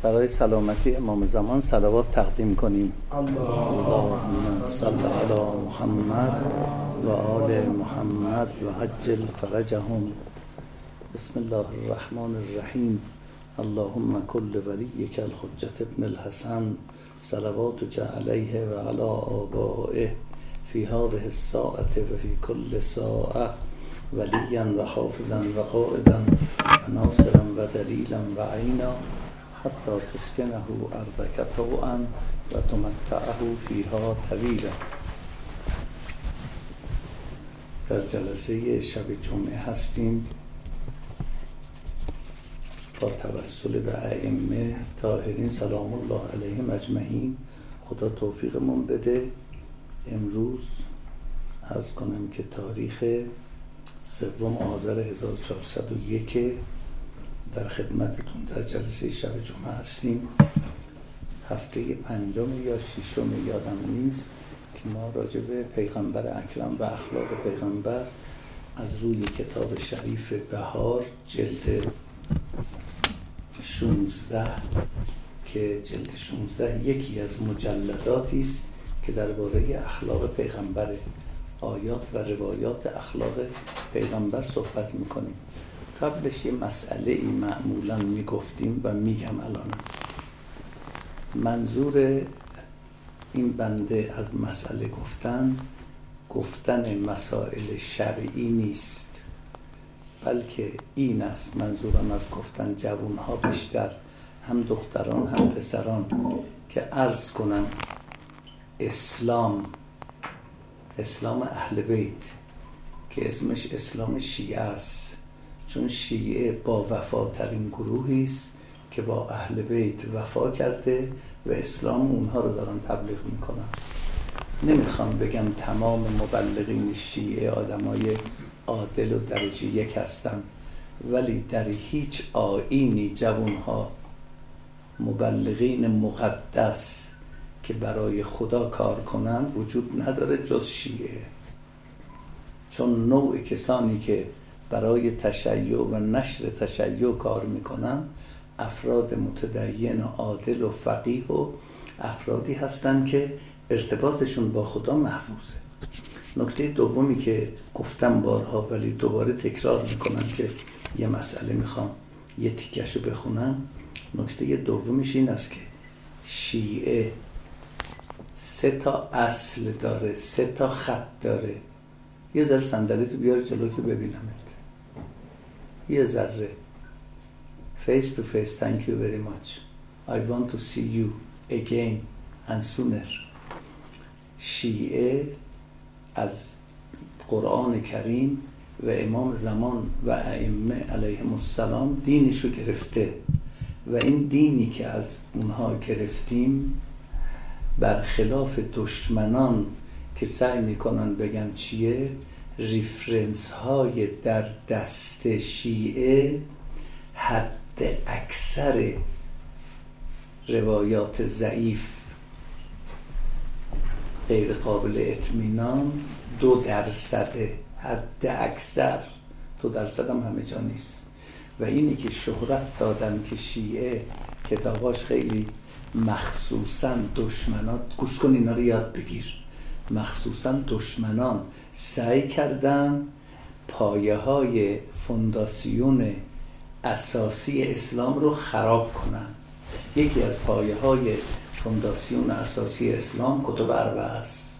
برای سلامتی امام زمان صلوات تقدیم کنیم. اللهم صل علی محمد و آل محمد و عجل فرجهم. بسم الله الرحمن الرحیم. اللهم کل ولیک الحجة ابن الحسن صلواتک علیه و علی آبائه فی هذه الساعة و فی کل ساعة ولیا و حافظا و قائدا و ناصرا و دلیلا و عینا حتی تسکنه ارضک طوعا و تمتعه فیها طویلا. در جلسه شب جمعه هستیم. با توسل به ائمه طاهرین سلام الله علیهم اجمعین خدا توفیقمون بده. امروز عرض کنم که تاریخ 3 آذر 1401 در خدمتتون در جلسه شب جمعه هستیم. هفته 5 یا 6 یادم نیست که ما راجع به پیغمبر اکرم و اخلاق پیغمبر از روی کتاب شریف بهار جلد 16 که جلد 16 یکی از مجلداتی است که درباره اخلاق پیغمبر، آیات و روایات اخلاق پیغمبر صحبت میکنیم. قبلش یه مسئله ای معمولا میگفتیم و میگم الان. منظور این بنده از مسئله گفتن مسائل شرعی نیست، بلکه این است منظورم از گفتن جوانها بیشتر، هم دختران هم پسران، که عرض کنن اسلام اهل بیت که اسمش اسلام شیعه است، چون شیعه با وفاترین گروهی است که با اهل بیت وفا کرده و اسلام اونها رو دارن تبلیغ میکنن. نمیخوام بگم تمام مبلغین شیعه آدمای عادل و درجه 1 هستن، ولی در هیچ آیینی جوانها مبلغین مقدس که برای خدا کار کنن وجود نداره جز شیعه. چون نوع کسانی که برای تشیع و نشر تشیع کار میکنن افراد متدین و عادل و فقیه و افرادی هستن که ارتباطشون با خدا محفوظه. نکته دومی که گفتم بارها ولی دوباره تکرار میکنم که یه مسئله میخوام یه تیکشو بخونم. نکته دومیش این است که شیعه 3 اصل داره، 3 خط داره. یه ذره صندلیتو بیار جلو که ببینمت. یه ذره. Face to face. Thank you very much. I want to see you again and sooner. شیعه از قرآن کریم و امام زمان و ائمه علیهم السلام دینشو گرفته و این دینی که از اونها گرفتیم برخلاف دشمنان که سعی میکنن بگن چیه، ریفرنس های در دست شیعه حد اکثر روایات ضعیف غیر قابل اطمینان 2%، حد اکثر 2% هم همه جا نیست. و اینی که شهرت دادن که شیعه کتاباش خیلی مخصوصا دشمنان، گوش کن اینا رو یاد بگیر، مخصوصا دشمنان سعی کردن پایه های فونداسیون اساسی اسلام رو خراب کنن. یکی از پایه های فونداسیون اساسی اسلام کتب 4 است،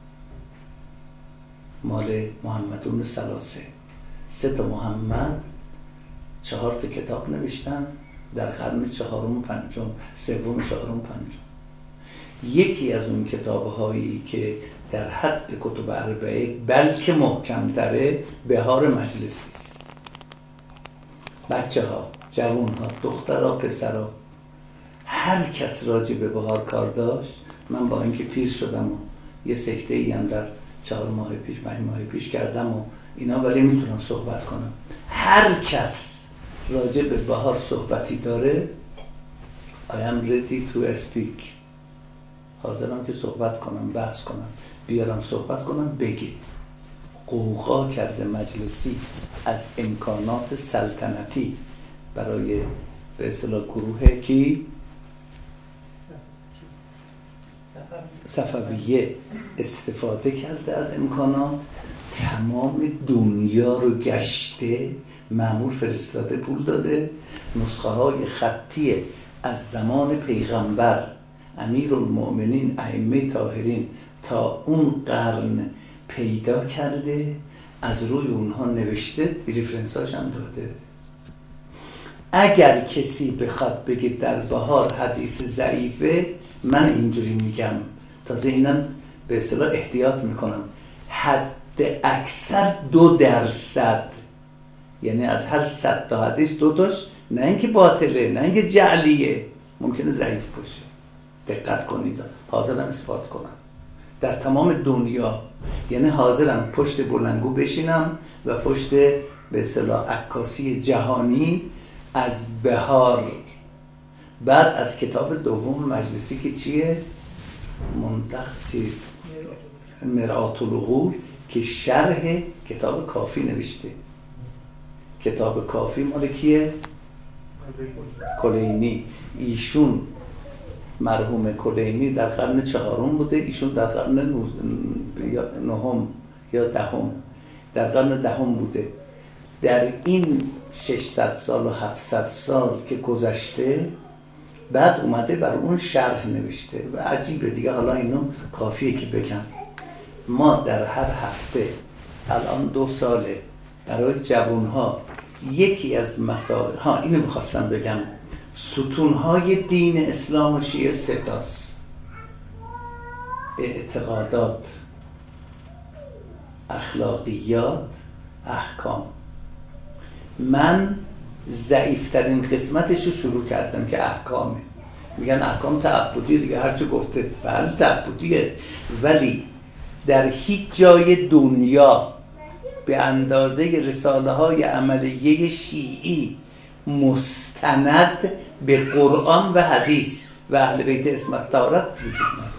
مال محمدون ثلاثه. 3 محمد 4 کتاب نوشتن در قرن 4م 5م 3م 4م 5م. یکی از اون کتاب‌هایی که در حد کتب 4 بلکه محکم‌تره بهار مجلسی است. بچه‌ها، جوان‌ها، دخترها، پسرها، هر کس راجع به بهار کار داشت. من با اینکه پیر شدم و یه سکته‌ای هم در 4 ماه پیش 5 ماه پیش کردم و اینا، ولی میتونم صحبت کنم. هر کس راجع به بهار صحبتی داره I am ready to speak. حاضرم که صحبت کنم، بحث کنم، بیارم صحبت کنم، بگی. قوقا کرده مجلسی از امکانات سلطنتی برای به اصطلاح گروه کی صفویه استفاده کرده از امکانات، تمام دنیا رو گشته، مأمور فرستاده، پول داده، نسخه های خطی از زمان پیغمبر امیرالمؤمنین ائمه طاهرین تا اون قرن پیدا کرده، از روی اونها نوشته، ریفرنساش هم داده. اگر کسی بخواد بگه در بهار حدیث ضعیفه، من اینجوری میگم، تازه اینم به اصطلاح احتیاط میکنم، حد اکثر 2%، یعنی از هر 100 تا حدیث 2 تاش نه اینکه باطله، نه اینکه جعلیه، ممکنه ضعیف باشه. دقت کنید، حاضرم اثبات کنم در تمام دنیا، یعنی حاضرم پشت بلندگو بشینم و پشت به اصطلاح عکاسی جهانی از بهار، بعد از کتاب دوم مجلسی که چیه؟ مرآة العقول که شرح کتاب کافی نوشته. کتاب کافی مال کیه؟ کلینی. ایشون مرحوم کلینی در قرن 4 بوده، ایشون در قرن 9 یا 10 در قرن 10 بوده. در این 600 سال و 700 سال که گذشته، بعد اومده بر اون شرح نوشته و عجیبه دیگه. حالا اینو کافیه که بگم، ما در هر هفته الان 2 ساله برای جوانها یکی از مسائل اینو میخواستم بگم، ستونهای دین اسلام و شیعه 3 تاست: اعتقادات، اخلاقیات، احکام. من ضعیفترین قسمتش رو شروع کردم که احکامه. میگن احکام تعبدیه دیگه، هرچه گفته بله تعبدیه، ولی در هیچ جای دنیا به اندازه رساله های عملیه شیعی مستند به قرآن و حدیث و اهل بیت عصمت طهارت وجود نداره.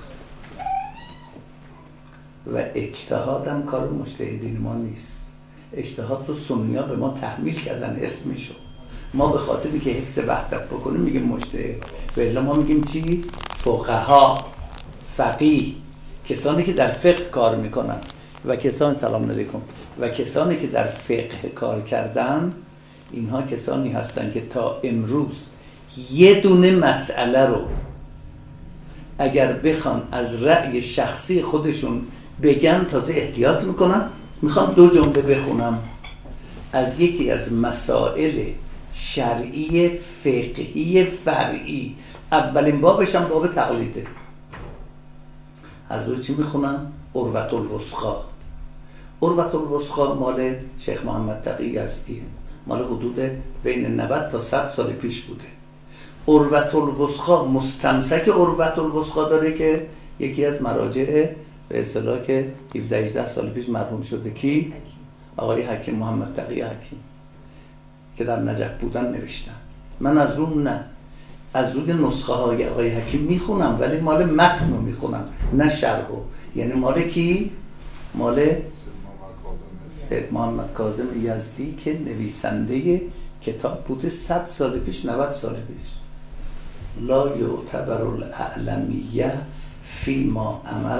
و اجتهاد هم کار مجتهدین ما نیست. اجتهاد رو سنی‌ها به ما تحمیل کردن اسمشو، ما به خاطر اینکه حفظ وحدت بکنیم میگیم مجتهد، و الا ما میگیم چی؟ فقها، فقیه، کسانی که در فقه کار میکنن و کسانی سلام علیکم و کسانی که در فقه کار کردن، اینها کسانی هستن که تا امروز یه دونه مسئله رو اگر بخوان از رأی شخصی خودشون بگن تازه احتیاط میکنن. میخوام 2 جمله بخونم از یکی از مسائل شرعی فقهی فرعی. اولین بابش هم باب تقلیده. از روی چی میخونم؟ عروة الوثقی. عروة الوثقی مال شیخ محمد تقی یزدیه، مال حدود بین 90 تا 100 سال پیش بوده. عروة الوثقی مستمسک عروة الوثقی داره که یکی از مراجع به اصطلاح که 17-18 سال پیش مرحوم شده، کی؟ آقای حکیم، محمد تقی حکیم، که در نجف بودن نوشتن. من از روی نسخه های آقای حکیم میخونم، ولی مال متن رو میخونم نه شرحو. یعنی مال کی؟ مال سید محمد کاظم یزدی که نویسنده کتاب بوده 100 سال پیش، 90 سال پیش. لا یعتبر الاعلمیه فیما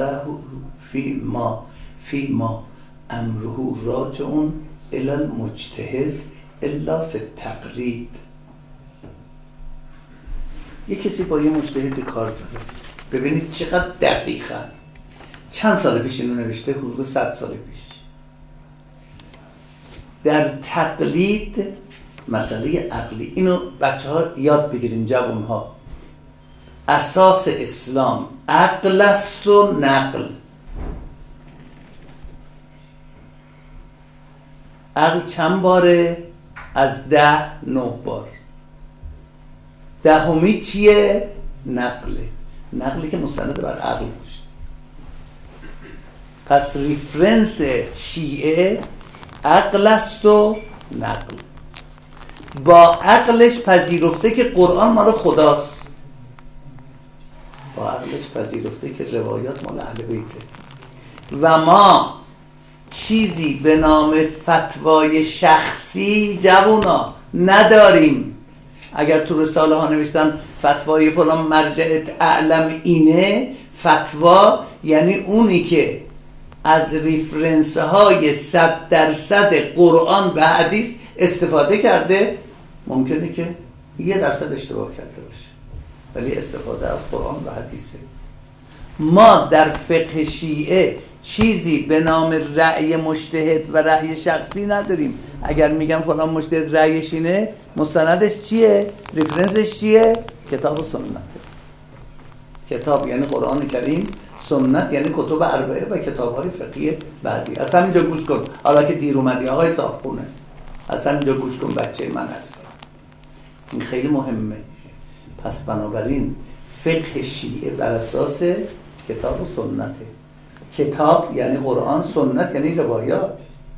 امره راجعون الی المجتهد الا فی التقلید. یک کسی با یه مجتهد کار داره، ببینید چقدر دقیقا. چند سال پیش اینو نوشته؟ حدود 100 سال پیش. در تقلید مسئله عقلی، اینو بچه ها یاد بگیرین، جوان ها. اساس اسلام عقل است و نقل. عقل چند باره؟ از 9 بار. 10 چیه؟ نقله. نقلی که مستند بر عقل باشه. پس ریفرنس شیعه عقل است و نقل. با عقلش پذیرفته که قرآن مال خداست، با عقلش پذیرفته که روایات مال اهل بیته. و ما چیزی به نام فتوای شخصی جوونا نداریم. اگر تو رساله ها نوشتن فتوای فلان مرجع اعلم اینه، فتوا یعنی اونی که از ریفرنس های 100% قرآن و حدیث استفاده کرده. ممکنه که 1% اشتباه کرده باشه ولی استفاده از قرآن و حدیثه. ما در فقه شیعه چیزی به نام رأی مجتهد و رأی شخصی نداریم. اگر میگم فلان مجتهد رأیش اینه، مستندش چیه؟ ریفرنسش چیه؟ کتاب و سنته. کتاب یعنی قرآن کریم، سنت یعنی کتب اربعه و کتاب‌های فقهی بعدی. از همینجا گوش کن، حالا که دیر اومدی آقای صاحبخونه، از همینجا گوش کن، بچه من هستی. این خیلی مهمه. پس بنابراین فقه شیعه بر اساس کتاب و سنته. کتاب یعنی قرآن، سنت یعنی روایات.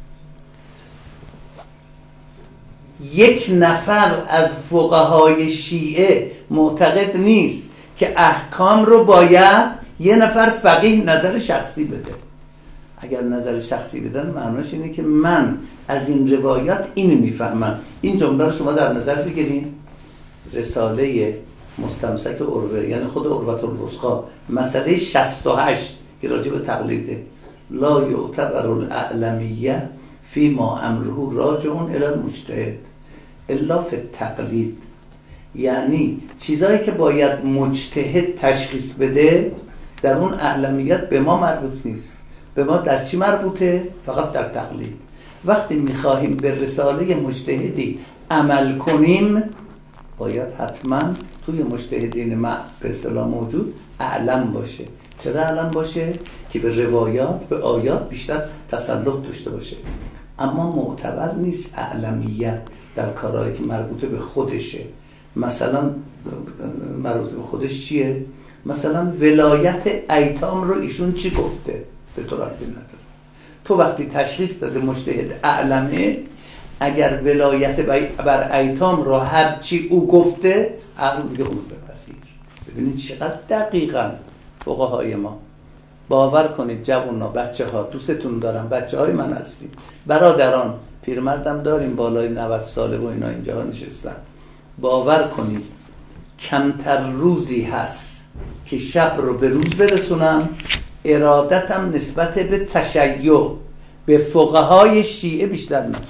یک نفر از فقهای شیعه معتقد نیست که احکام رو باید یه نفر فقیه نظر شخصی بده. اگر نظر شخصی بدن معناش اینه که من از این روایات اینو میفهمم. این جمله رو شما در نظر بگیرید. رساله مستمسک عروه یعنی خود عروة الوثقی مسئله 68 که راجع به تقلیده، لا یعتبر الاعلمیه فی ما امره راجع الی المجتهد الا فی التقلید. یعنی چیزایی که باید مجتهد تشخیص بده در اون اعلمیت به ما مربوط نیست. به ما در چی مربوطه؟ فقط در تقلید. وقتی میخواهیم به رساله مجتهدی عمل کنیم باید حتما توی مجتهدین به اصطلاح موجود اعلم باشه. چرا اعلم باشه؟ که به روایات، به آیات بیشتر تسلط داشته باشه. اما معتبر نیست اعلمیت در کارهایی که مربوط به خودشه. مثلا مربوط به خودش چیه؟ مثلا ولایت ایتام رو ایشون چی گفته؟ به تو ربطی نداره. تو وقتی تشخیص داده مجتهد اعلمه، اگر ولایت بر ایتام رو هر چی او گفته عقل میگه اون بپذیر. ببینید چقدر دقیقاً فقهای ما. باور کنید جوونا، بچه ها، دوستتون دارم، بچه های من هستیم، برادران، پیرمردم داریم بالای 90 ساله و اینا اینجا نشستن. باور کنید کمتر روزی هست که شب رو به روز برسونم ارادتم نسبت به تشیع به فقهای شیعه بیشتر نست.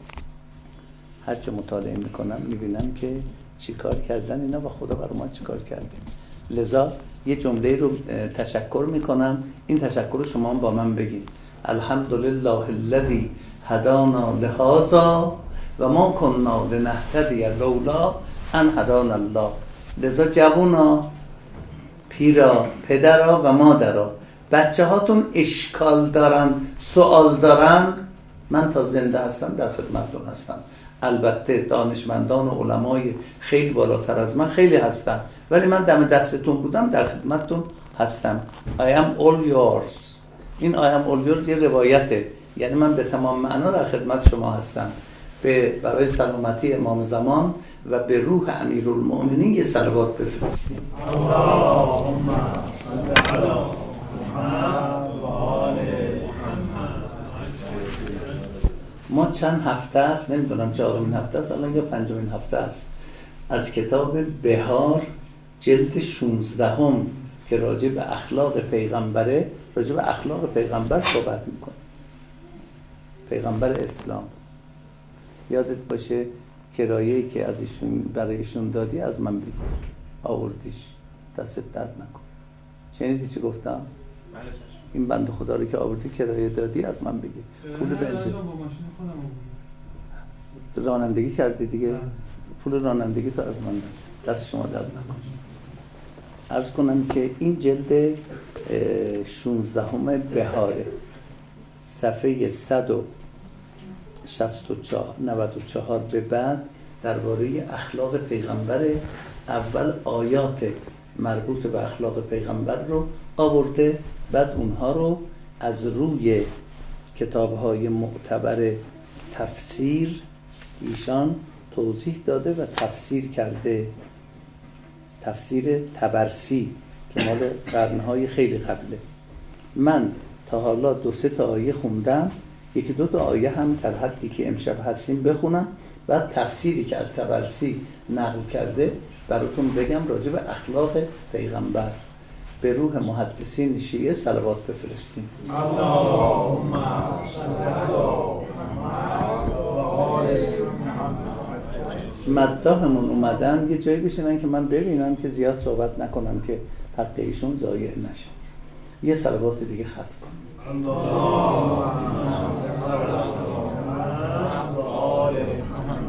هرچه مطالعه میکنم میبینم که چی کار کردن اینا و خدا بر ما چی کار کرده. لذا یه جمله رو تشکر میکنم، این تشکر رو شما هم با من بگید. الحمدلله الذی هدانا لهذا و ما كنا لنهتدی لولا ان هدانا الله. لذا جوونا، پیرا، پدرا و مادرا، بچه هاتون اشکال دارن، سوال دارن، من تا زنده هستم در خدمتتون هستم. البته دانشمندان و علمای خیلی بالاتر از من خیلی هستن، ولی من دم دستتون بودم در خدمتتون هستم. I am all yours. این I am all yours یه روایته، یعنی من به تمام معنا در خدمت شما هستم. برای سلامتی امام زمان و به روح امیرالمؤمنین یه صلوات بفرستیم. اللهم صل علی محمد و آل محمد. ما چند هفته است، نمیدونم چهارمین هفته است الان یا پنجمین هفته است، از کتاب بهار جلد 16 که راجع به اخلاق پیغمبره، راجع به اخلاق پیغمبر صحبت میکنه. پیغمبر اسلام. یادت باشه کرایه‌ای که از ایشون برایشون دادی از من بگیر، آوردیش، دستت درد نکن. شنیدی چی گفتم؟ این بنده خدا رو که آوردی کرایه دادی از من بگیر. پول بنزین رانندگی کردی دیگه، پول رانندگی تو از من دست شما درد نکن. عرض کنم که این جلد 16 بهاره، صفحه 194 به بعد درباره اخلاق پیغمبر، اول آیات مربوط به اخلاق پیغمبر رو آورده، بعد اونها رو از روی کتاب‌های معتبر تفسیر ایشان توضیح داده و تفسیر کرده. تفسیر طبرسی که مال قرن‌های خیلی قبله. من تا حالا 2-3 تا آیه خوندم، 1-2 تا آیه هم در حدی که امشب هستیم بخونم، بعد تفسیری که از طبرسی نقل کرده براتون بگم راجع به اخلاق پیغمبر. به روح محدثین شیعه صلوات بفرستیم. اللهم صل علی محمد و آل محمد. مداحمون اومدن یه جایی بشینن که من ببینم که زیاد صحبت نکنم که حق ایشون ضایع نشه. یه صلوات دیگه ختم کنیم. اللهم صل علی محمد و آل محمد.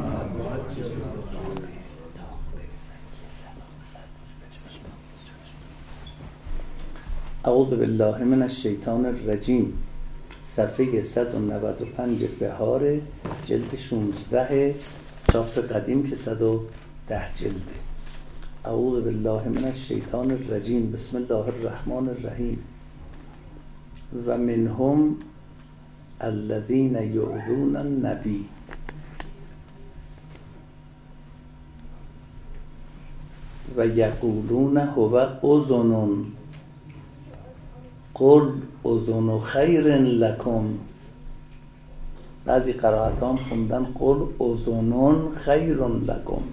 اعوذ بالله من الشیطان الرجیم. صفحه 195 بهار جلد 16 چاپ قدیم که 110 جلده. اعوذ بالله من الشیطان الرجیم. بسم الله الرحمن الرحیم. و منهم الذین یؤذون النبی و یقولون هو اذن قل اذن خیر لکم. بعضی قرائت هم خوندن قل اذن خیر لکم.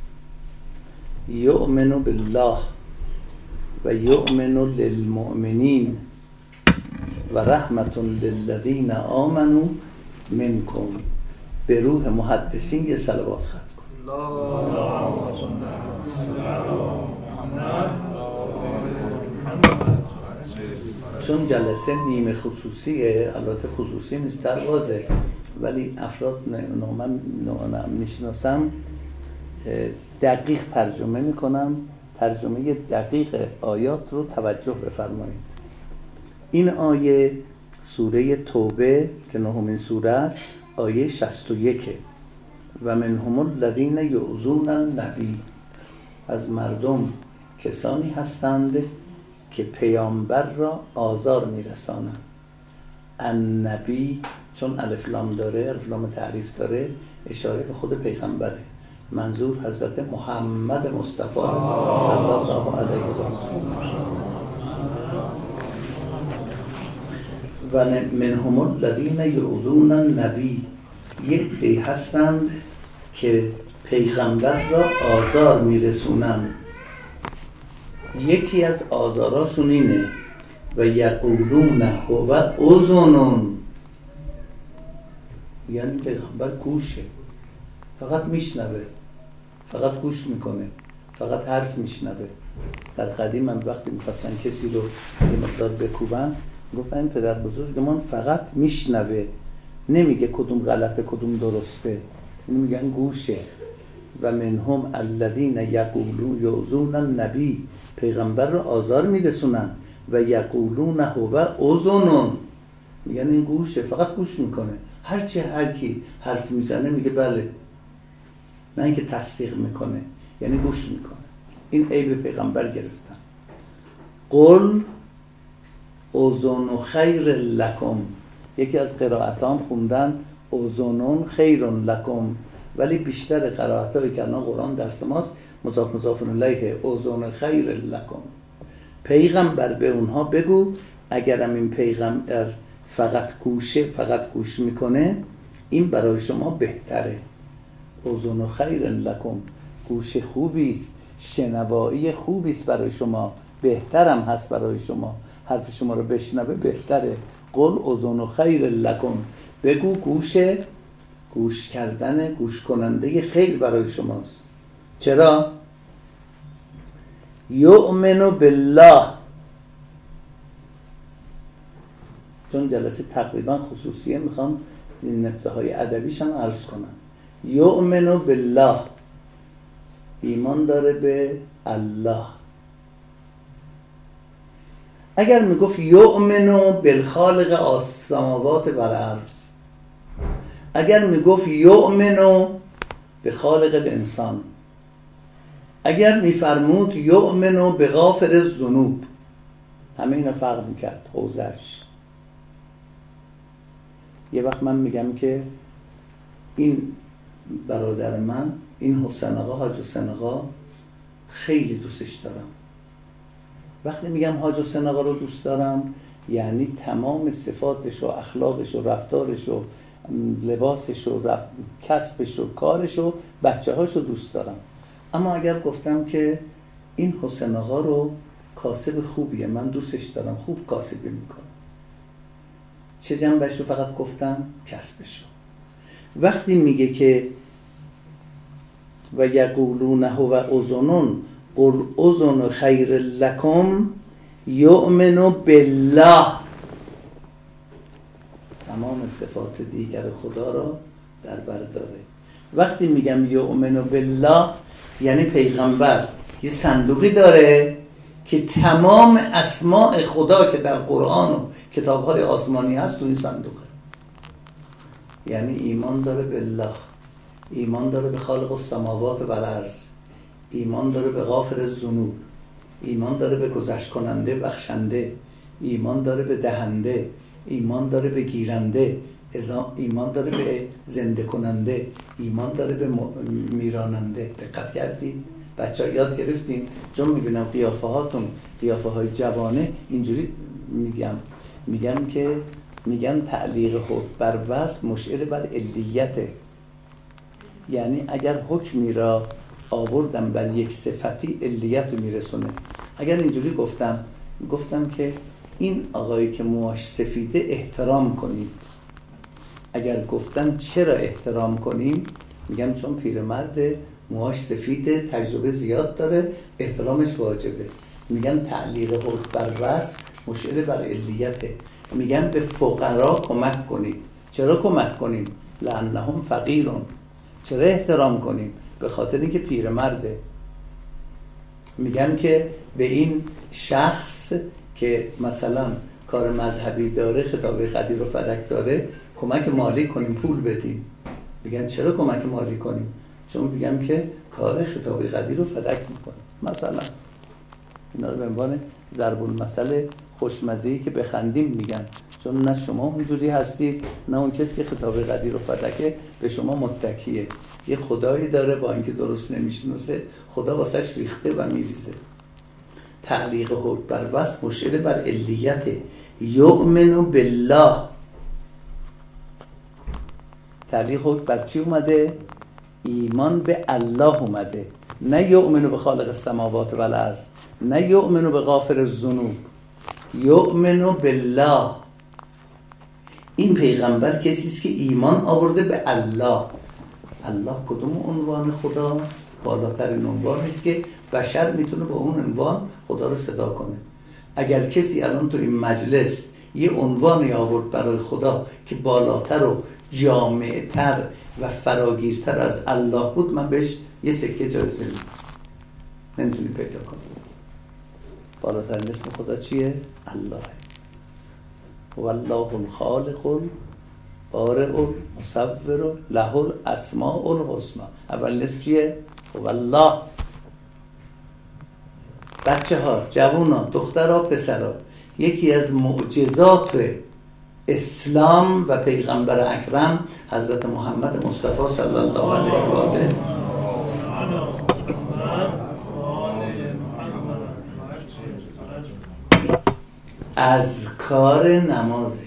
یؤمن بالله و یؤمن للمؤمنین و رحمت للذین آمنوا منکم. به روح محدثین یه صلوات ختم کن. اللهم صل علی محمد و آل محمد. چون جلسه نیمه خصوصیه، البته خصوصی نیست در واضح، ولی افراد من میشناسم دقیق ترجمه میکنم. ترجمه دقیق آیات رو توجه بفرمایید. این آیه سوره توبه که 9مین سوره است، آیه 61. و منهم الذین یؤذون النبی. از مردم کسانی هستند که پیامبر را آزار میرسانند. النبی چون الف لام داره، الف لام تعریف داره، اشاره به خود پیغمبره. منظور حضرت محمد مصطفی صلی الله علیه و و منهم الذین یؤذون النبی. یک عده هستند که پیغمبر را آزار میرسونند. یکی از آزاراشون اینه و یقولون هو اذن، یعنی پیغمبر گوشه، فقط میشنوه، فقط گوش میکنه، فقط حرف میشنوه. در قدیم هم وقتی میخواستن کسی رو یه مقدار بکوبن گفتن این پدر بزرگمان فقط میشنوه، نمیگه کدوم غلطه کدوم درسته، اینو میگن گوشه. و منهم الذین یقولون یؤذون النبی. پیغمبر رو آزار میرسونن. و یقولون هو اذن، میگن این گوشه، فقط گوش میکنه، هرچی هر کی حرف میزنه میگه بله، نه اینکه تصدیق میکنه، یعنی گوش میکنه. این عیب پیغمبر گرفتن. قل اذن خیر لکم. یکی از قرائتان خوندن اذن خیر لکم، ولی بیشتر قرائتایی که الان قرآن دست ماست مضاف الیه اذن خیر لکم. پیغمبر به اونها بگو اگرم این پیغمبر فقط گوش میکنه، این برای شما بهتره. اذن خیر لکم، گوش خوبیست، شنوایی خوبیست برای شما، بهترم هست برای شما، حرف شما رو بشنوه بهتره. قل اذن خیر لکم، بگو گوش کردن، گوش کننده خیر برای شماست. چرا؟ یؤمن بالله. چون جلسه تقریبا خصوصیه، میخوام این نکته‌های ادبیش هم عرض کنم. یؤمن بالله، ایمان داره به الله. اگر میگفت یؤمن بالخالق السماوات و الارض، اگر میگفت یؤمن به خالق الانسان، اگر میفرمود یؤمن به غافر الذنوب، همه اینا فرق میکرد حوزش. یه وقت من میگم که این برادر من، این حسین آقا، حاج حسین آقا، خیلی دوستش دارم. وقتی میگم حاج حسین آقا رو دوست دارم، یعنی تمام صفاتش و اخلاقش و رفتارش و لباسش و کسبش و کارش و بچه هاش رو دوست دارم. اما اگر گفتم که این حسین آقا رو کاسب خوبیه، من دوستش دارم، خوب کاسبی میکنه. چه جنبش رو فقط گفتم؟ کسبش رو. وقتی میگه که و یقولون هو اذن قل اذن خیر لکم یؤمن بالله، تمام صفات دیگر خدا را در بر داره. وقتی میگم یؤمن بالله یعنی پیغمبر یه صندوقی داره که تمام اسماء خدا که در قرآن و کتاب‌های آسمانی هست تو این صندوقه. یعنی ایمان داره بالله، ایمان داره به خالق السماوات و الارض، ایمان داره به غافر الذنوب، ایمان داره به گذشت کننده بخشنده، ایمان داره به دهنده، ایمان داره به گیرنده، ایمان داره به زنده کننده، ایمان داره به میراننده. دقت کردید؟ بچه‌ها یاد گرفتین؟ چون میبینم قیافه هاتون قیافه های جوانه اینجوری میگن تعلیق حکم بر وصف مشعر بر علیته. یعنی اگر حکمی را آوردم بر یک صفتی علیت رو میرسونه. اگر اینجوری گفتم که این آقایی که موهاش سفیده احترام کنید، اگر گفتن چرا احترام کنیم، میگم چون پیرمرد موهاش سفیده، تجربه زیاد داره، احترامش واجبه. میگن تعلیق حکم بر وصف مشعر بر علیته. میگن به فقرا کمک کنید. چرا کمک کنیم؟ لأنهم فقیرون. چرا احترام کنیم؟ به خاطر اینکه پیرمرده. میگن که به این شخص که مثلا کار مذهبی داره، خطابه قدیر و فلک داره، کمک مالی کنیم، پول بدیم. میگن چرا کمک مالی کنیم؟ چون میگم که کار خطابه قدیر و فلک میکنه. مثلا اینا رو به عنوان ضرب المثل خوشمزه‌ای که بخندیم میگن، چون نه شما اونجوری هستید نه اون کسی که خطابه قدیر و فلکه به شما متکیه. یه خدایی داره با اینکه درست نمیشناسه، خدا واسش ریخته و میریزه. تعلیق حکم بر وصف مشعر بر علیت. یؤمن بالله، تعلیق حکم بر چی اومده؟ ایمان به الله اومده. نه یؤمن به خالق السماوات و الارض، نه یؤمن به غافر الذنوب، یؤمن بالله. این پیغمبر کسی است که ایمان آورده به الله. الله کدوم عنوان خداست؟ بالاترین عنوان است که بشر میتونه به اون عنوان خدا رو صدا کنه. اگر کسی الان تو این مجلس یه عنوانی آورد برای خدا که بالاتر و جامعتر و فراگیرتر از الله بود، من بهش یه سکه جایزه میدم. نمیتونی پیدا کنی. بالاترین اسم خدا چیه؟ الله. والله الخالق البارئ المصور له الاسماء الحسنى. اول اسم چیه؟ والله. بچه ها، جوونا، دخترها، پسرها، یکی از معجزات اسلام و پیغمبر اکرم حضرت محمد مصطفی صلی الله علیه و آله اذکار نمازشه.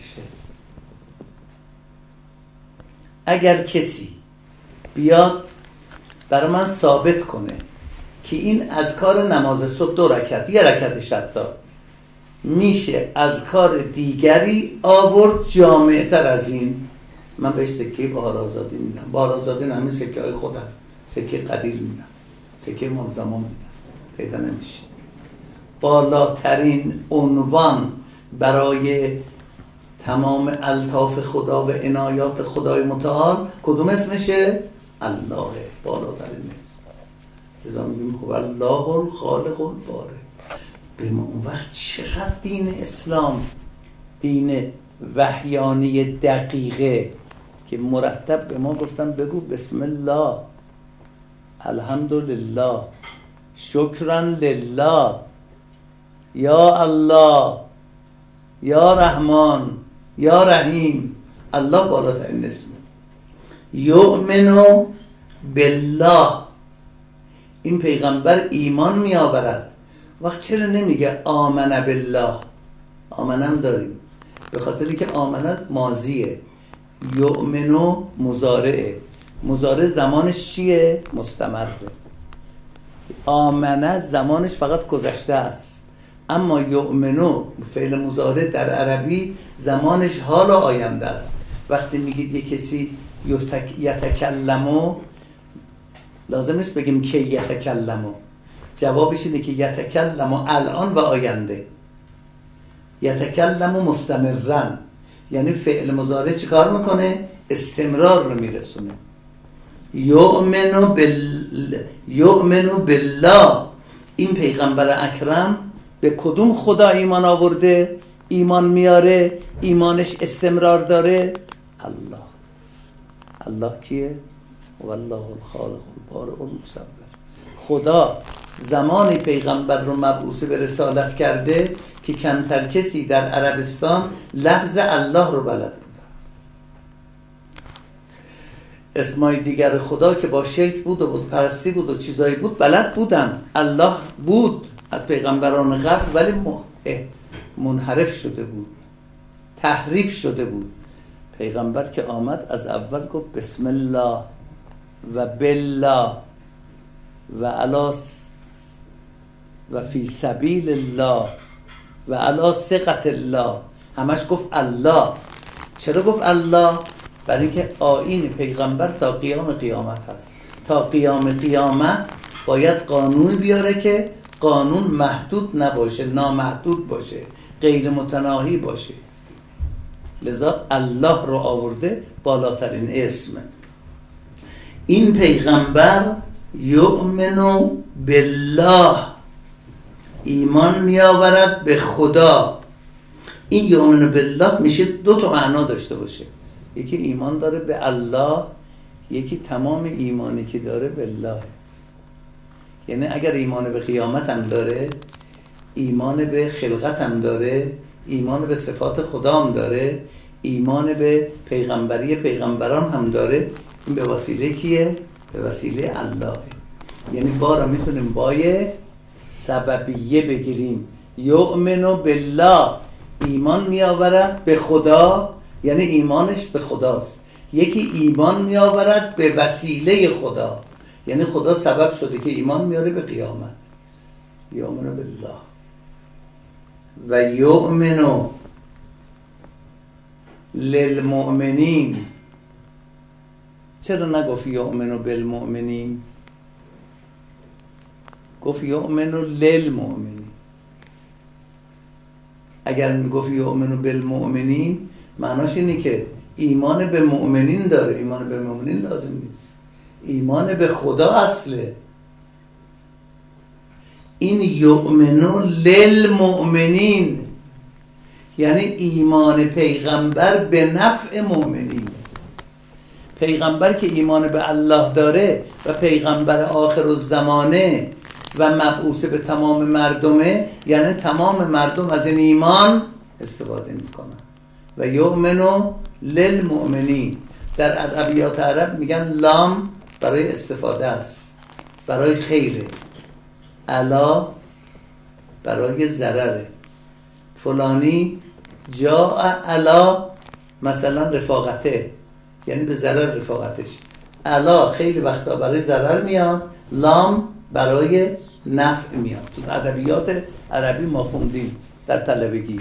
اگر کسی بیاد برای من ثابت کنه که این اذکار نماز صبح 2 رکعت، 1 رکعتش حتی میشه اذکار دیگری آورد جامعتر از این، من بهش سکه بهار آزادی میدم. بهار آزادی همین سکه های خودم، سکه قدیر میدم، سکه امام زمان میدم. پیدا نمیشه. بالاترین عنوان برای تمام الطاف خدا و عنایات خدای متعال کدوم اسمشه؟ الله. بالاترین اسم. لذا میگیم هو الله الخالق البارئ. به ما اون وقت چقدر دین اسلام دین وحیانی دقیقه که مرتب به ما گفتن بگو بسم الله، الحمدلله، شکرا لله، یا الله، یا رحمان، یا رحیم. الله بالاترین اسمه. یؤمن بالله. این پیغمبر ایمان می آورد. وقت چرا نمیگه آمن بالله؟ آمنم داریم، به خاطری که آمنت ماضیه، یؤمنو مضارعه. مضارع زمانش چیه؟ مستمره. آمنت زمانش فقط گذشته است. اما یؤمنو فعل مضارع در عربی زمانش حال و آینده است. وقتی میگید یه کسی یتکلمو، لازم نیست بگیم کی یتکلمو، جوابش اینه که یتکلمو الان و آینده. یتکلمو مستمرن، یعنی فعل مضارع چیکار میکنه؟ استمرار رو میرسونه. یؤمنو بالله، این پیغمبر اکرم به کدوم خدا ایمان آورده؟ ایمان میاره، ایمانش استمرار داره؟ الله. الله کیه؟ والله الخالق البارئ المصور. خدا زمانی پیغمبر رو مبعوث به رسالت کرده که کمتر کسی در عربستان لفظ الله رو بلد بود. اسمای دیگر خدا که با شرک بود و بود پرستی بود و چیزایی بود بلد بودن. الله بود از پیغمبران قبل، ولی منحرف شده بود، تحریف شده بود. پیغمبر که آمد از اول گفت بسم الله و بالله و علی و فی سبیل الله و علی ثقة الله، همش گفت الله. چرا گفت الله؟ برای اینکه آیین پیغمبر تا قیام قیامت هست. تا قیام قیامت باید قانون بیاره که قانون محدود نباشه، نامحدود باشه، غیر متناهی باشه. لذا الله رو آورده بالاترین اسم. این پیغمبر یؤمنو بالله، ایمان می آورد به خدا. این یؤمنو بالله میشه دو تا معنا داشته باشه. یکی ایمان داره به الله، یکی تمام ایمانی که داره به الله. یعنی اگر ایمان به قیامت هم داره، ایمان به خلقت هم داره، ایمان به صفات خدا هم داره، ایمان به پیغمبری پیغمبران هم داره، این به وسیله کیه؟ به وسیله الله. یعنی بارا میتونیم بای سببیه بگیریم. یؤمنو بالله، ایمان می آورد به خدا، یعنی ایمانش به خداست. یکی ایمان می آورد به وسیله خدا، یعنی خدا سبب شده که ایمان میاره به قیامت. یؤمنو بالله و یؤمنو للمؤمنین. چرا نگفت یؤمنو بالمؤمنین؟ گفت یؤمنو للمؤمنین. اگر میگفت یؤمنو بالمؤمنین معناش اینه که ایمان به مؤمنین داره. ایمان به مؤمنین لازم نیست، ایمان به خدا اصله. این یؤمنو للمؤمنین یعنی ایمان پیغمبر به نفع مؤمنین. پیغمبر که ایمان به الله داره و پیغمبر آخر الزمانه و مبعوث به تمام مردمه، یعنی تمام مردم از این ایمان استفاده میکنن. و یؤمنو للمؤمنین در ادبیات عرب میگن لام برای استفاده است، برای خیره، علا برای ضرره. فلانی جاء علا مثلا رفاقته، یعنی به ضرر رفاقتش. علا خیلی وقتا برای ضرر میاد، لام برای نفع میاد. تو ادبیات عربی ما خوندیم در طلبگی.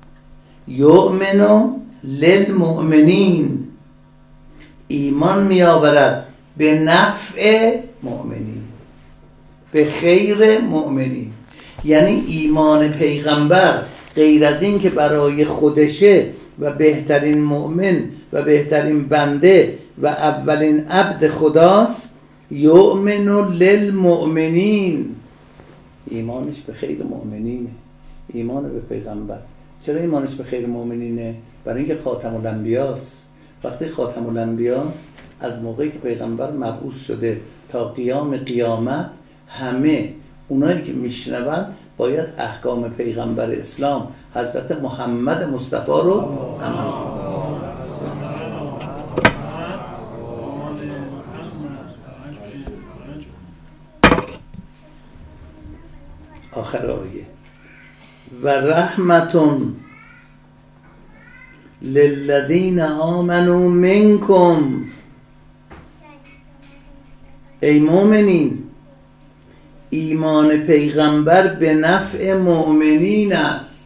یؤمنو للمؤمنین، ایمان می آورد به نفع مؤمنین، به خیر مؤمنین. یعنی ایمان پیغمبر غیر از این که برای خودشه و بهترین مؤمن و بهترین بنده و اولین عبد خداست، یؤمنو للمؤمنین، ایمانش به خیر مؤمنینه. ایمان به پیغمبر. چرا ایمانش به خیر مؤمنینه؟ برای اینکه خاتم الانبیاست. وقتی خاتم الانبیاست، از موقعی که پیغمبر مبعوث شده تا قیام قیامت، همه اونایی که میشنون باید احکام پیغمبر اسلام حضرت محمد مصطفی رو عمل کنن. آخر آیه و رحمتون للذین آمنوا منکم. ای مومنین، ایمان پیغمبر به نفع مؤمنین است.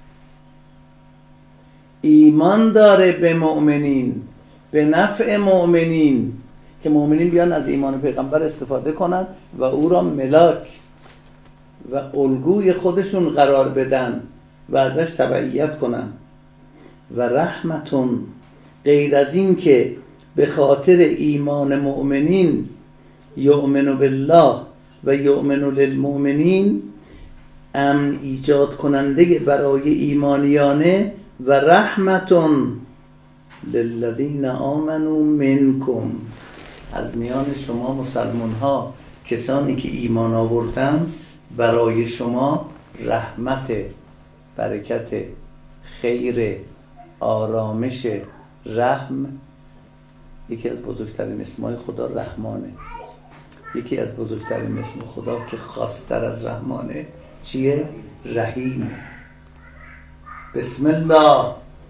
ایمان داره به مؤمنین، به نفع مؤمنین، که مؤمنین بیان از ایمان پیغمبر استفاده کنن و او را ملاک و الگوی خودشون قرار بدن و ازش تبعیت کنن. و رحمتون، غیر از این که به خاطر ایمان مؤمنین یؤمن بالله و یؤمن للمؤمنین امن ایجاد کننده برای ایمانیانه، و رحمتون للذین آمنوا منکم، از میان شما مسلمان ها کسانی که ایمان آوردن برای شما رحمت، برکت، خیر، آرامش، رحم. یکی از بزرگترین اسمای خدا رحمانه. یکی از بزرگترین اسم خدا که خاص‌تر از رحمانه چیه؟ رحیم. بسم الله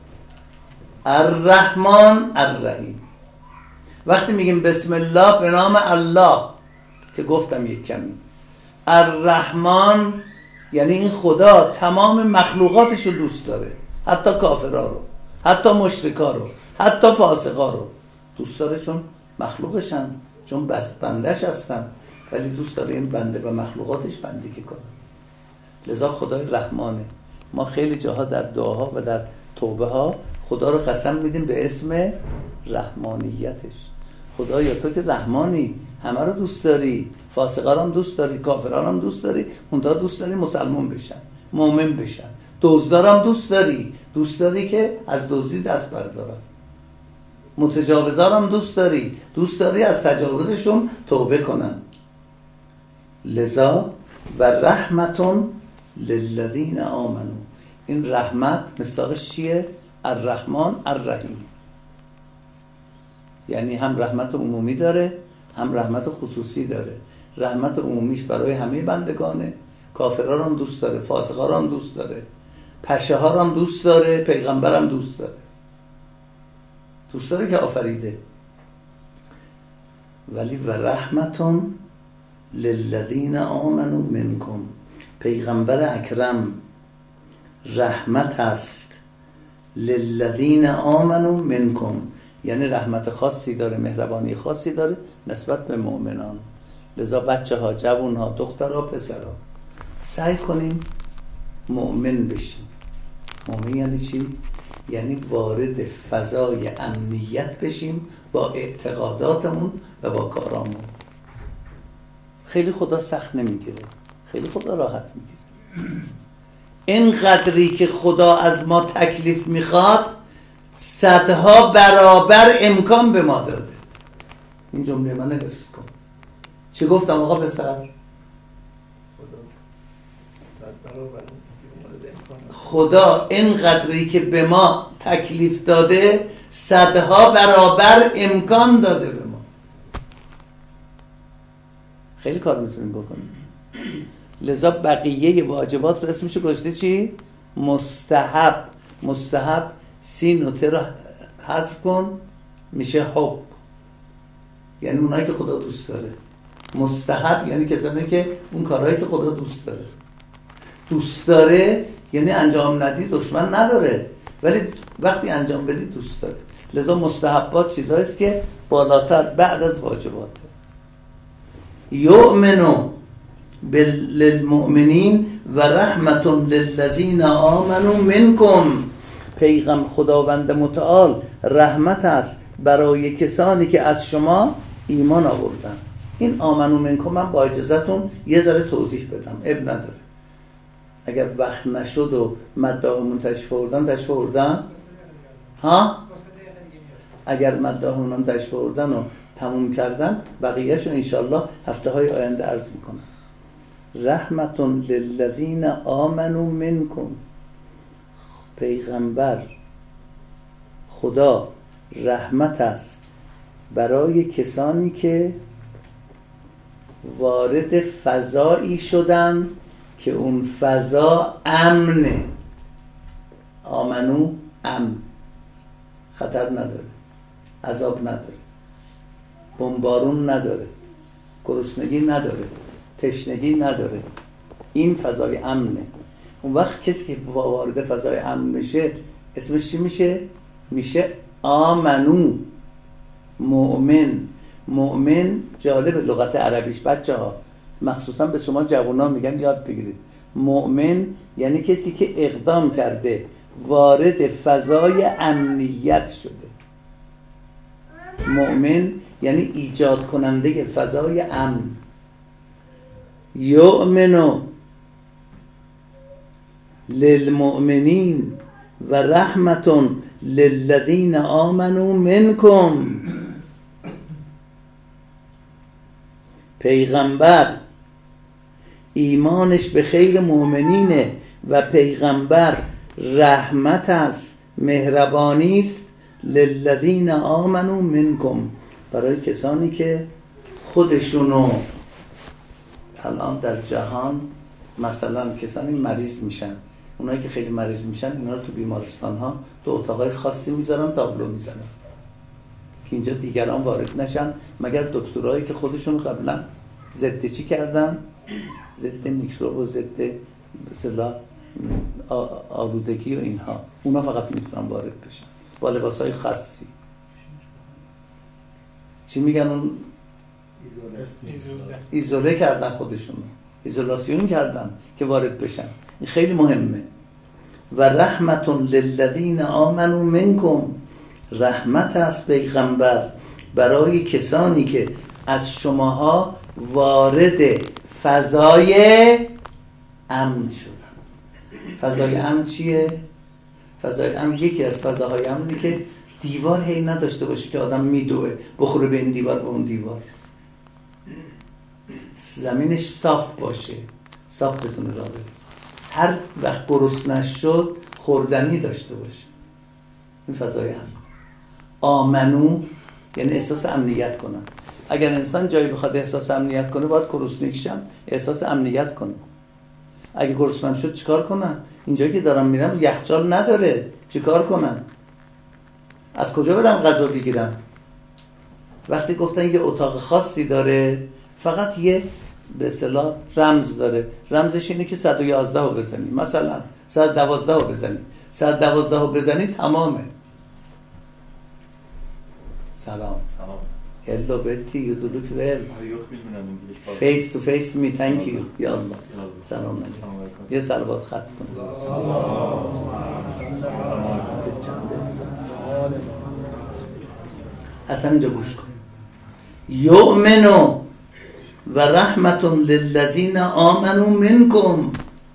الرحمن الرحیم. وقتی میگیم بسم الله به نام الله که گفتم یک کمی، الرحمن یعنی این خدا تمام مخلوقاتش رو دوست داره، حتی کافرها رو، حتی مشرکا رو، حتی فاسقا رو دوست داره، چون مخلوقشن، چون بندش هستن، ولی دوست داره این بنده و مخلوقاتش بندگی کنه. لذا خدای رحمانه. ما خیلی جاها در دعاها و در توبه ها خدا رو قسم میدیم به اسم رحمانیتش. خدایا تو که رحمانی، همه رو دوست داری، فاسقا رو هم دوست داری، کافران هم دوست داری، منتها دوست داری مسلمان بشن، مؤمن بشن. دزدارم دوست داری که از دزدی دست بردارن. متجاوزارم دوست داری از تجاوزشون توبه کنن. لذا و رحمتون للذین آمنوا، این رحمت مصداقش چیه؟ الرحمن الرحیم. یعنی هم رحمت عمومی داره، هم رحمت خصوصی داره. رحمت عمومیش برای همه بندگانه، کافرها هم دوست داره، فاسقا هم دوست داره، پشه ها هم دوست داره، پیغمبر هم دوست داره که آفریده. ولی و رحمتون للذین آمنوا منکم، پیغمبر اکرم رحمت است للذین آمنوا منکم، یعنی رحمت خاصی داره، مهربانی خاصی داره نسبت به مؤمنان. لذا بچه ها، جوون ها، دختر ها، پسر ها، سعی کنیم مؤمن بشیم. مؤمن یعنی چی؟ یعنی وارد فضای امنیت بشیم با اعتقاداتمون و با کارامون. خیلی خدا سخت نمیگیره، خیلی خدا راحت میگیره. این قدری که خدا از ما تکلیف میخواد صدها برابر امکان به ما داده. این جمله من حفظ کن. چی گفتم آقا پسر؟ خدا این قدری که به ما تکلیف داده صدها برابر امکان داده به ما. خیلی کار میتونیم بکنیم. لذا بقیه واجبات رو اسمشو گذاشته چی؟ مستحب. مستحب سین و ت رو حذف کن میشه حب، یعنی اونایی که خدا دوست داره. مستحب یعنی کسانی که اون کارهایی که خدا دوست داره یعنی انجام ندی دشمن نداره، ولی وقتی انجام بدی دوست داره. لذا مستحبات چیزهاییست که بالاتر بعد از واجبات. یؤمنو للمؤمنین و رحمت للذین آمنوا منکم، خداوند متعال رحمت است برای کسانی که از شما ایمان آوردن. این آمنوا منکم من با اجازهتون یه ذره توضیح بدم، اب نداره. اگر وقت نشد و مداهمون تشریف آوردن ها؟ اگر مداهمون تشریف آوردن و تموم کردن بقیه‌شو انشالله هفته های آینده عرض میکنم. رحمتون للذین آمنوا منکم، پیغمبر خدا رحمت است برای کسانی که وارد فضایی شدن که اون فضا امنه. آمنو امن، خطر نداره، عذاب نداره، بمبارون نداره، گرسنگی نداره، تشنگی نداره. این فضای امنه. اون وقت کسی که وارد فضای امن میشه اسمش چی میشه؟ میشه آمنو، مؤمن. مؤمن جالب لغت عربیش بچه ها، مخصوصا به شما جوانان میگم یاد بگیرید. مؤمن یعنی کسی که اقدام کرده وارد فضای امنیت شده. مؤمن یعنی ایجاد کننده فضای امن. یؤمنو للمؤمنین و رحمتون للذین آمنوا منکم. پیغمبر ایمانش به خیر مؤمنینه و پیغمبر رحمت است، مهربانی است، للذین آمنوا منکم، برای کسانی که خودشونو الان در جهان مثلا کسانی مریض میشن، اونایی که خیلی مریض میشن اینا رو تو بیمارستان ها تو اتاقای خاصی میذارن، تابلو میذارن که اینجا دیگران وارد نشن مگر دکترایی که خودشون قبلا ضد چی کردن، ضد میکروب و ضد مثلا آلودگی و اینها، اونا فقط میتونن وارد بشن با لباسای خاصی. چی میگن اون؟ ایزوله کردن خودشون، ایزولاسیون کردن که وارد بشن. این خیلی مهمه. و رحمتون للذین آمنوا منکم، رحمت است پیغمبر برای کسانی که از شماها وارد فضای امن شدن. فضای امن چیه؟ فضای امن یکی از فضاهای امنی که دیوار هی نداشته باشه که آدم میدوه بخوره به این دیوار به اون دیوار. زمینش صاف باشه، صاف بتونه راه بره. هر وقت گرسنه شد خوردنی داشته باشه. این فضای امن. آمنو یعنی احساس امنیت کنن. اگر انسان جایی بخواد احساس امنیت کنه باید گرسنگیش هم احساس امنیت کنه. اگه گرسنه‌ام شد چیکار کنم؟ اینجایی که دارم میرم یخچال نداره، چیکار کنم؟ از کجا برم غذا بگیرم؟ وقتی گفتن یه اتاق خاصی داره، فقط یه به اصطلاح رمز داره، رمزش اینه که 111 رو بزنی، مثلا 112 رو بزنی، 112 رو بزنی تمامه. سلام. Hello Betty, you do look well. Face to face me, thank you. یا الله. سلام علیکم. یه صلوات ختم کن. اصلا اینجا گوش کن. یؤمنو و رحمتون للذین آمنوا منکم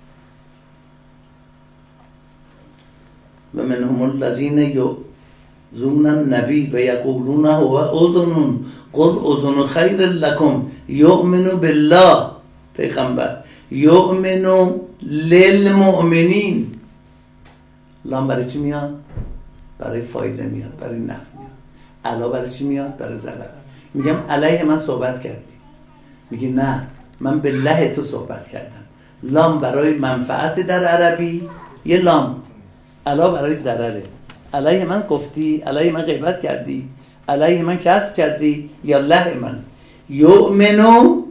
و منهم الذین یؤذون النبی و یقولون هو اذن قل اذن خیر لکم. یؤمنو بالله، پیغمبر. یؤمنو للمؤمنین، لام برای چی میاد؟ برای فایده میاد، برای نفع میاد. علا برای چی میاد؟ برای ضرر. میگم علیه من صحبت کردی، میگی نه من بالله تو صحبت کردم. لام برای منفعت در عربی یه لام، علا برای ضرره. علیه من گفتی، علیه من غیبت کردی، علیه من کسب کردی، یا له من. یؤمنو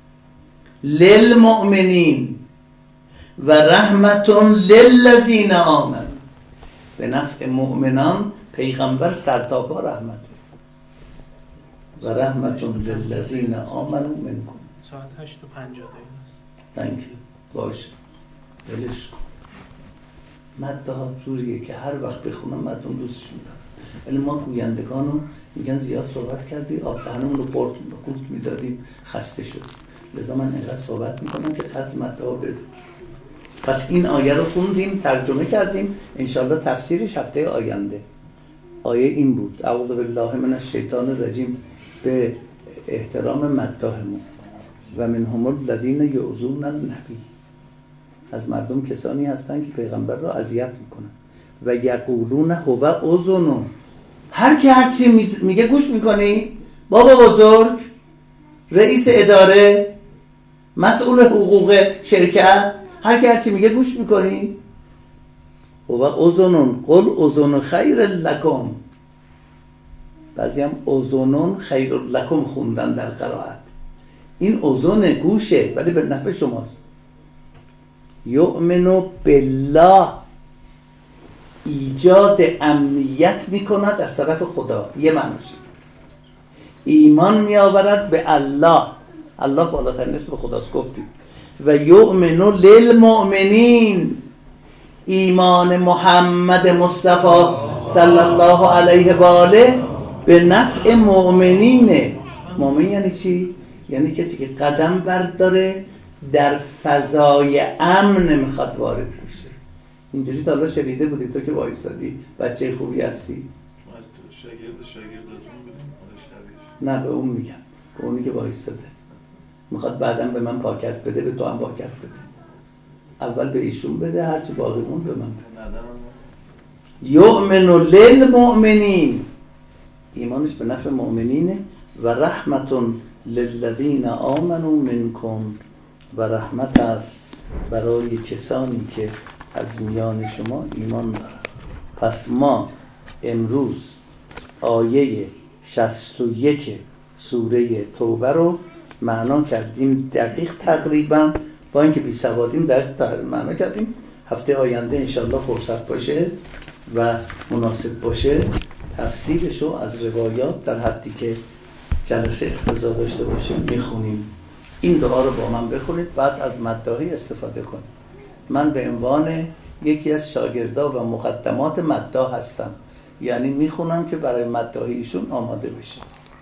للمؤمنین و رحمتون للذین آمنوا، به نفع مؤمنان پیغمبر سرتابا رحمته. و رحمتون للذین آمنوا منکم. ساعت 8:50 است. تانکی باشه، ولش کن. مده ها جوریه که هر وقت بخونم مردم دوستشون دارن. ولی ما گویندگانو میگن زیاد صحبت کردی، آب دهنمون رو قورت میدادیم، خسته شد. لذا من اینقدر صحبت میکنم که خط مده ها بده. پس این آیه رو خوندیم، ترجمه کردیم، انشالله تفسیرش هفته آینده. آیه این بود: اعوذ بالله من الشیطان الرجیم، به احترام مداحمون. و منهم الذین یؤذون النبی، از مردم کسانی هستن که پیغمبر را اذیت میکنن. و یقولون هو اذن، هر کی هر چی میگه گوش میکنی؟ بابا بزرگ، رئیس اداره، مسئول حقوق شرکت، هر کی هر چی میگه گوش میکنی؟ هو اذن قل اذن خیر لکم. بعضی هم اذن خیر لکم خوندن در قرائت، این اذن گوشه ولی به نفع شماست. یؤمن بالله ایجاد امنیت میکند از طرف خدا، یه معنیش. ایمان میآورد به الله، الله بالاترین اسم خداست گفتیم. و یؤمن للمؤمنین، ایمان محمد مصطفی صلی الله علیه و آله به نفع مؤمنینه. مؤمن یعنی چی؟ یعنی کسی که قدم برداره در فضای امن میخواد وارد بشه. اینجوری تا حالا شنیده بودی تو که وایسادی بچه خوبی هستی؟ شاگردتون بودیم. نه به اون میگم، به اونی که وایساده میخواد بعدم به من پاکت بده، به تو هم پاکت بده. اول به ایشون بده، هرچی باقی مون به من بده. یؤمن للمؤمنین، ایمانش به نفع مؤمنینه. و رحمت للذین آمنوا منکم، و رحمت است برای کسانی که از میان شما ایمان دارند. پس ما امروز آیه 61 سوره توبه رو معنا کردیم دقیق تقریبا، با اینکه بی سوادیم در معنا کردیم. هفته آینده انشالله فرصت باشه و مناسب باشه تفسیرش رو از روایات در حدی که جلسه اقتضا داشته باشه میخونیم. این دعا رو با من بخونید، بعد از مداحی استفاده کنید. من به عنوان یکی از شاگردا و مقدمات مداح هستم، یعنی میخونم که برای مداحیشون آماده بشه.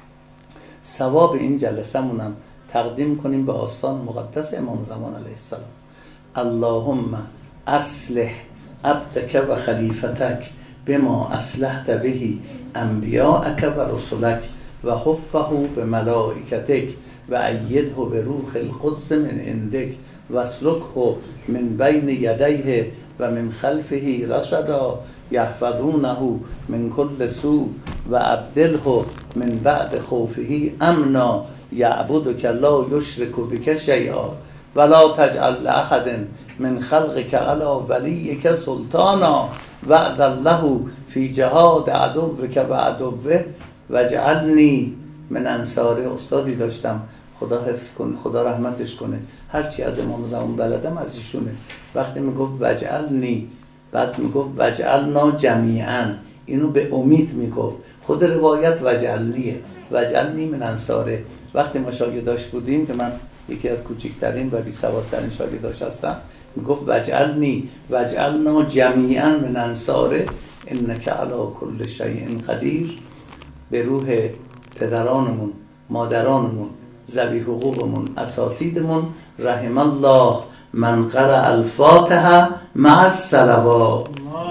ثواب این جلسه مونم تقدیم کنیم به آستان مقدس امام زمان علیه السلام. اللهم اصلح عبدک و خلیفتک بما اصلحت بهی انبیاءک و رسولک و حفه به ملائکتک و ایده به روح القدس من عندک و اسلکه من بین یدیه و من خلفه رشدا یحفظونه من کل سوء و ابدله من بعد خوفه امنا یعبدک لا یشرک بک شیئا ولا تجعل احد من خلقک علی ولیک سلطانا وعد الله فی جهاد عدوک و عدوه وجعلنی من انصاره. استادی داشتم، خدا حفظ کنه، خدا رحمتش کنه، هرچی از امام زمان بلدم از ایشونه. وقتی میگفت وجعلنی، بعد میگفت وجعلنا جمیعا، اینو به امید میگفت. خود روایت وجعلنیه، وجعلنی من انصاره. وقتی ما شاگرداش بودیم که من یکی از کوچکترین و بی سوادترین شاگرداش هستم، میگفت وجعلنی وجعلنا جمیعا من انصاره انک علی کل شیء قدیر. به روح پدرانمون، مادرانمون، ذوی حقوقمون، اساتیدمون، رحم الله من قرأ الفاتحه مع الصلوات.